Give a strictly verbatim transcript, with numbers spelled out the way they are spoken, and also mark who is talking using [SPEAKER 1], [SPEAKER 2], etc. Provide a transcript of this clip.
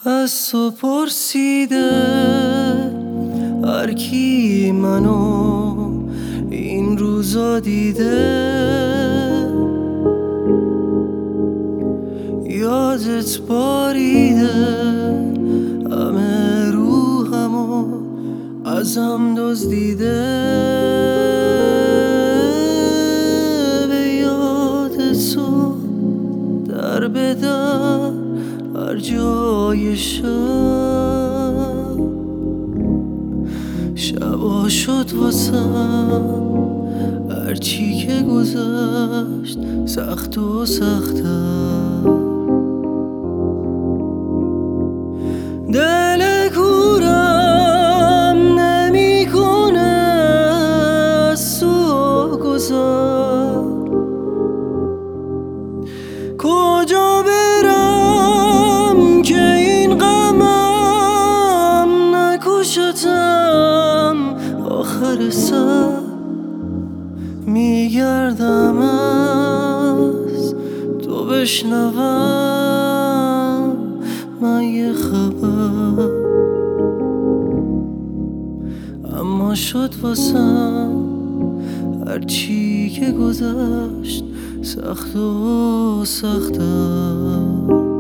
[SPEAKER 1] از تو پرسیده هر کی منو این روزا دیده، یادت باریده همه روحمو ازم دزدیده. به یاد تو در بدر هر جای شب، شبا شد واسم هرچی که گذشت سخت و سخت‌تر. دل کورم نمی کنه از تو گذر، کجا برم که این غمم نکشتم. آخر سر میگردم از تو بشنوم من یه خبر، اما شد واسم هرچی که گذشت سخت و سخت‌تر.